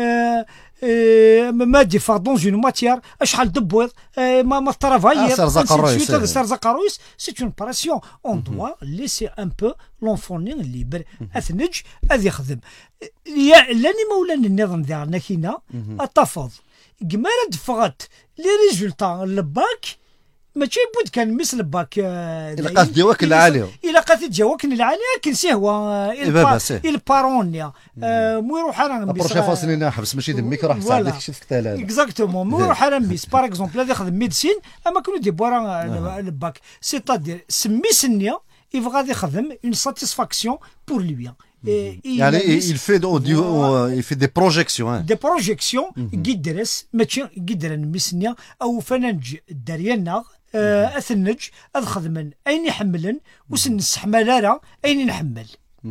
ما دي فار دون اون ماتيير شحال دبويض ما ما ترافايير سرزق الرويس سرزق الرويس سي اون باراسيون اون دوا ليسي ان بو لونفون ليبر اثنج اذ يخدم لاني مولانا النظام ديالنا كينا اتفض كمال دفغت لي ريزولتا الباك ماشي بود كان مثل باك الى قات ديواك العاليه الى قات ديواك العاليه كنسي هو البارونيا مو يروح انا بروش فاصلين حبس ماشي دميك راح تساعد لك شي فتاله اكزاكتومون مو يروح انا ميس باغ اكزومبل هذا يخدم ميديسين اما كانوا دي بورا الباك سيتادير سمي سنيا يبغى غادي يخدم اون ساتيسفاكسيون بور لوي يعني il fait il fait des projections des projections قدرس ماشي قدر نمسنيا او فننج دارينا اثنج اخدم اين يحملن وسنستحمل اين نحمل.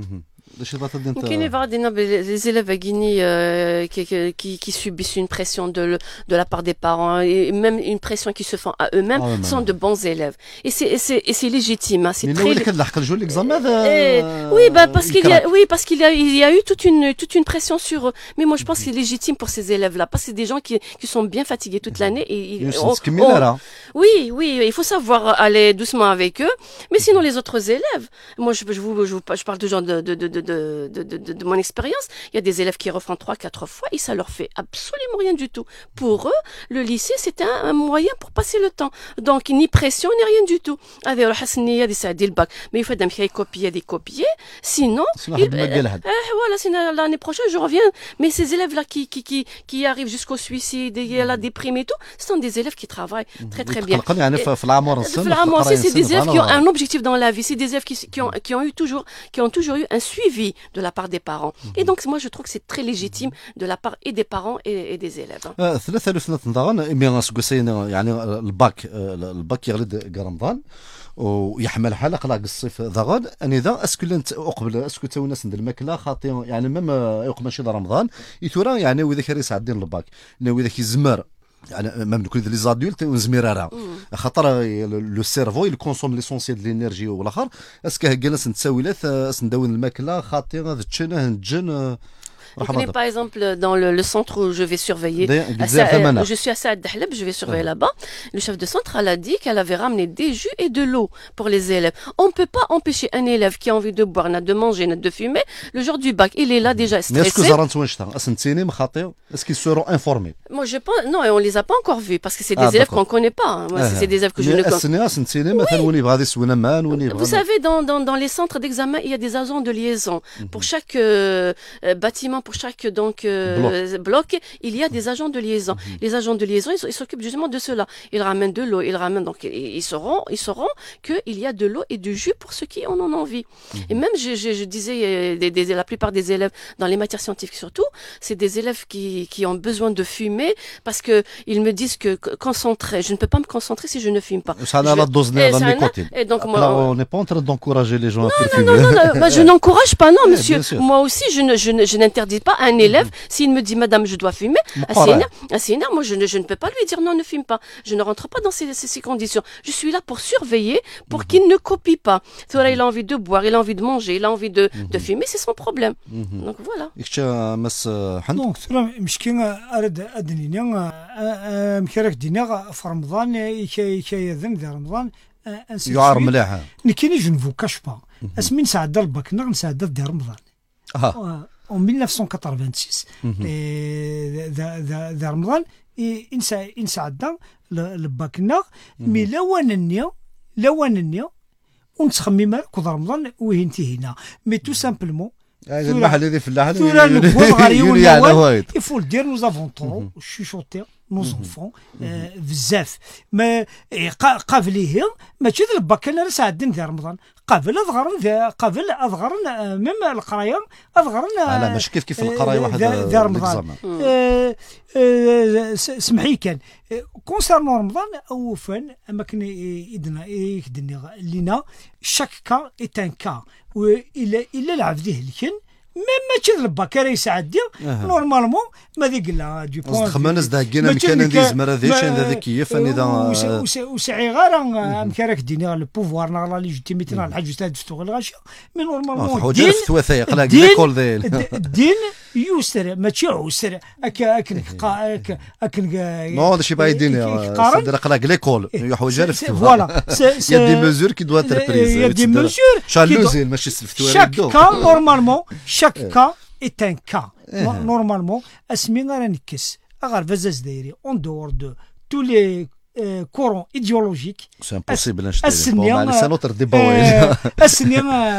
كاين les élèves à Guinée euh, qui, qui, qui subissent une pression de, de la part des parents et même une pression qui se font à eux-mêmes oh, sont de bons élèves et c'est et c'est, et c'est légitime hein, c'est très et, oui bah parce qu'il y a oui parce qu'il y a il y a eu toute une toute une pression sur eux mais moi je pense que c'est légitime pour ces élèves là parce que c'est des gens qui qui sont bien fatigués toute l'année et ils, on, on, oui oui il faut savoir aller doucement avec eux mais sinon les autres élèves moi je je vous je, je parle toujours de de de de De, de, de, de, de mon expérience, il y a des élèves qui refont trois, quatre fois et ça leur fait absolument rien du tout. Pour eux, le lycée, c'était un, un moyen pour passer le temps. Donc, ni pression, ni rien du tout. Mais il faut des copier, des copier. Sinon, il, euh, euh, voilà, sinon, l'année prochaine, je reviens. Mais ces élèves-là qui, qui, qui, qui arrivent jusqu'au suicide, et la déprime et tout, ce sont des élèves qui travaillent très très bien. Et, c'est des élèves qui ont un objectif dans la vie. C'est des élèves qui, qui, ont, qui, ont eu toujours, qui ont toujours eu un suivi de la part des parents. Et donc moi je trouve que c'est très légitime de la part et des parents et, et des élèves. ثلاثة ثلاثة نظام مي غاسكوسين يعني الباك الباك يغلد رمضان ويحمل حلق لا الصيف ضغط اني ذا اسكو انت اقبل اسكو تو ناس ندير الماكله خاطي يعني ميم يقوم ماشي رمضان يثورا يعني واذا كريس عدين الباك واذا كيزمر يعني même que les adultes ونزميرارا خاطر لو سيرفو il consomme l'essentiel de l'énergie والاخر اسكو جالس نتساويلات نداون الماكله خاطي غادي تشنه نتجن. Donc, par exemple, dans le, le centre où je vais surveiller, à Sa, euh, je suis à Saad Dahleb, je vais surveiller ouais. là-bas. Le chef de centre, elle a dit qu'elle avait ramené des jus et de l'eau pour les élèves. On ne peut pas empêcher un élève qui a envie de boire, de manger, de fumer, le jour du bac. Il est là déjà stressé. Mais est-ce que est-ce qu'ils seront informés? Moi, je pense, non, on les a pas encore vus parce que c'est des ah, élèves qu'on connaît pas. Moi, ah, c'est des élèves que je ne connais pas. Oui. Vous savez, dans, dans, dans les centres d'examen, il y a des agents de liaison. Mm-hmm. Pour chaque euh, bâtiment, pour chaque donc euh, bloc. bloc, il y a des agents de liaison. Mm-hmm. Les agents de liaison, ils, ils s'occupent justement de cela. Ils ramènent de l'eau, ils ramènent donc ils sauront, ils sauront que il y a de l'eau et du jus pour ceux qui en ont envie. Mm-hmm. Et même je, je, je disais, des, des, la plupart des élèves dans les matières scientifiques surtout, c'est des élèves qui qui ont besoin de fumer parce que ils me disent que concentrer, je ne peux pas me concentrer si je ne fume pas. Ça a la dose de et donc moi, on n'est pas en train d'encourager les gens non, à fumer. Non non non, moi, je n'encourage pas non monsieur. Moi aussi je ne je ne je n'interdis pas à un élève mm-hmm. s'il me dit madame je dois fumer, Assina, Assina, moi je ne je ne peux pas lui dire non ne fume pas. Je ne rentre pas dans ces ces, ces conditions. Je suis là pour surveiller pour mm-hmm. qu'il ne copie pas. Toi il a envie de boire, il a envie de manger, il a envie de mm-hmm. de fumer, c'est son problème. Mm-hmm. Donc voilà. Donc مشكين أرد أدنينا مكرك دينا في رمضان كي كي يذن ذا رمضان يعار ملاحة نكيني جو نفو كاش با اسمين سعد الباك نغ نسعد ذا رمضان اه en mille neuf cent quatre-vingt-six ذا ذا ذا رمضان إنسا إنسعدنا الباك نغ مي لوانني لوانني ونتخمم كذا رمضان وينتهي هنا مي تو سامبلمون المحل هذه في اللحن il faut le dire nous avons trop chuchoté نوز انفون بزاف ما قبليه ماشي ذا الباك انا ساعدين ذا رمضان قبل اصغر قبل اصغر ميم القرايه اصغر لا ماشي كيف كيف القرايه واحد ذا رمضان سمحي كان كونسيرنو رمضان او فن اماكن يدنا يخدني لينا شاك كا ايت ان كا والا الا العبد هلكن ميم ماشي الباك راه يساعد نورمالمون ما ذيك لا دو بوان خمانس دا كينا مكان نديز مرا ذيش هذا كيف اني دا وسعي غير امكانك ديني البوفوار نا ليجيتيميتي نا الحاج استاذ فتو الغاشيه مي نورمالمون حجر في الوثائق لا ليكول ديال الدين يسر ماشي عسر اكا اكن اكن اكن نو هذا شي باي ديني صدر قراك ليكول حجر في فوالا يا دي ميزور كي دوا تربريز يا دي ميزور شالوزين ماشي سلفتو chaque cas normalement chaque cas est un cas normalement اسمي غير نكس غير فازاز دايري اون دور دو تو لي كورون ايديولوجيك سي امبوسيبل نشتري بون على سنوتر دي باوين اسني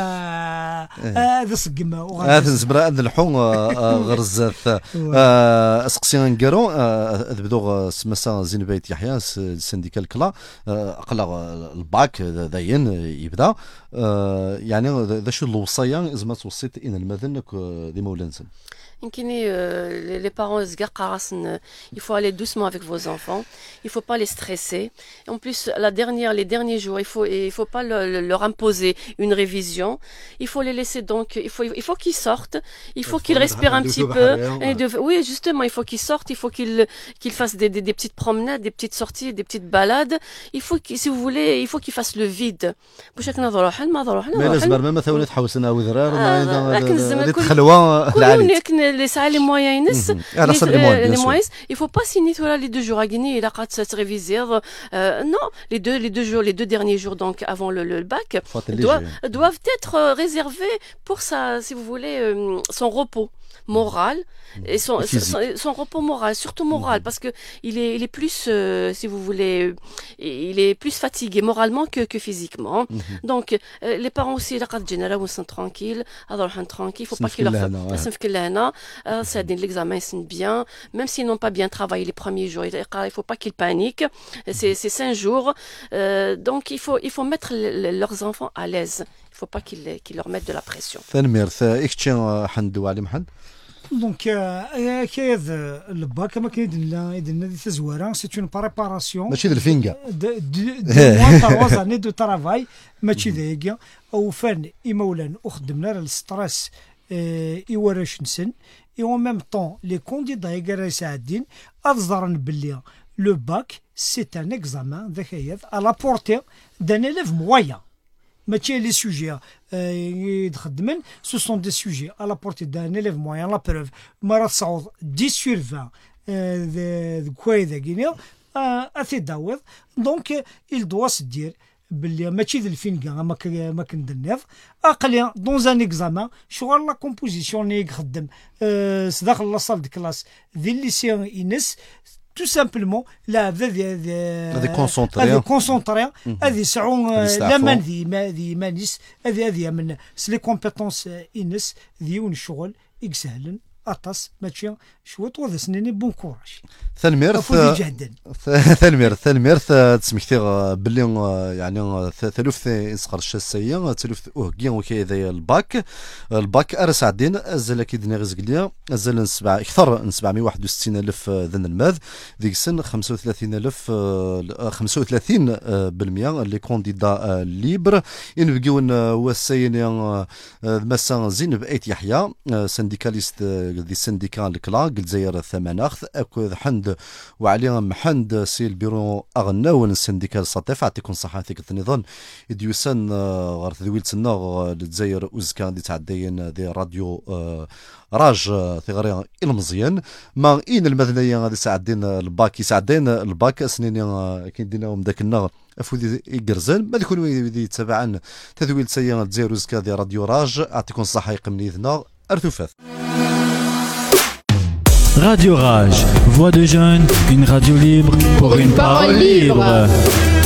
هذا صقم هذا زبره هذا الحون غرزات اسقسي نقرو بدو سمسا زين بيت يحيى السنديكال كلا قلا الباك داين يبدا يعني ذا شو الوصيه زعما توصيت ان المذن دي مولانسن يمكن les parents il faut aller doucement avec vos enfants, il faut pas les stresser. Et en plus la dernière les derniers jours, il faut il faut pas le, leur imposer une révision. Il faut les laisser donc il faut il faut qu'ils sortent, il faut qu'ils respirent un petit peu et de, oui, justement, il faut qu'ils sortent, il faut qu'ils qu'ils fassent des, des des petites promenades, des petites sorties, des petites balades. Il faut que, si vous voulez, il faut qu'ils fassent le vide. باش نروحوا حل ما نروحوا ما لازم ما مثلا تحوسنا وذرار ما خلوه العالي les les moyens les moyens il faut pas signer les deux jours à Guinée il a qu'à se réviser non les deux les deux jours les deux derniers jours donc avant le, le bac doivent doivent être réservés pour ça si vous voulez son repos moral et son, son, son repos moral, surtout moral, parce que il est, il est plus, euh, si vous voulez, il est plus fatigué moralement que, que physiquement. Mm-hmm. Donc, euh, les parents aussi, la carte générale, ils sont tranquilles, alors ils sont tranquilles, il faut pas qu'ils leur fassent, ça dit l'examen, c'est bien, même s'ils n'ont pas bien travaillé les premiers jours, il faut pas qu'ils paniquent, c'est, c'est cinq jours, euh, donc il faut, il faut mettre le, leurs enfants à l'aise, il faut pas qu'ils, qu'ils leur mettent de la pression. دونك كاين الباك كما كيدنا يدنا دي تزواره سي اون بريباراسيون ماشي الفينغا دو موان تروز اني دو ترافاي ماشي ذاك او فان ايمولان وخدمنا على الستريس ايوراش نسن اي اون ميم طون لي كونديدا يقرا يساعدين افزرن بلي لو باك سي ان اكزامان ذاك هي على بورتي دان élève moyen ماشي لي سوجي يخدمن سو سون دي سوجي على بورتي دان élève moyen لا بروف مرات تصعود عشرة sur عشرين كوي ذا كينيا اثي داوض دونك il doit se dire باللي ماشي ذا الفينكا ما ما كندنيض اقلي دون ان اكزامان شغل لا كومبوزيسيون اللي يخدم داخل لا صال دي كلاس ذي ليسيون انس tout simplement لا هذا كونسونطري هذا كونسونطري هذه سعون لمن ذي ما ذي مانيس هذه هذه من سلي كومبيتونس انس ذيون الشغل يسهلن اطاس ماشي شوط وذا سنيني بون كوراج ثلميرث ثلميرث ثلميرث تسمكتي باللي يعني ثلث يسقر الشاسيه ثلث اوكي وكي ذا الباك الباك ارس عدين ازل كيدني غزقليا ازل نسبع اكثر سبعمائة وواحد وستين الف ذن الماذ ذيك السن خمسة وثلاثين الف خمسة وثلاثين بالمئة لي كونديدا ليبر ينبقيون وساين مسا زين بايت يحيى سنديكاليست دي سنديكال الكلا الجزائر الثماناخ اكو حند وعليها محند سي البيرو اغناون السنديكال سطيف عطيكم صحه ثيك النظام يديوسن غير ذويل سنا الجزائر وزكا دي تعدين دي راديو راج ثغري المزيان ما ان المدنيه غادي ساعدين الباك يساعدين الباك سنين كيديناهم داك النهار افودي يقرزن ما يكونوا يتابعن تذويل سيا الجزائر وزكا دي راديو راج عطيكم الصحه يقمني ذنا ارثوفاث. Radio Rage, voix de jeunes, une radio libre pour une parole libre.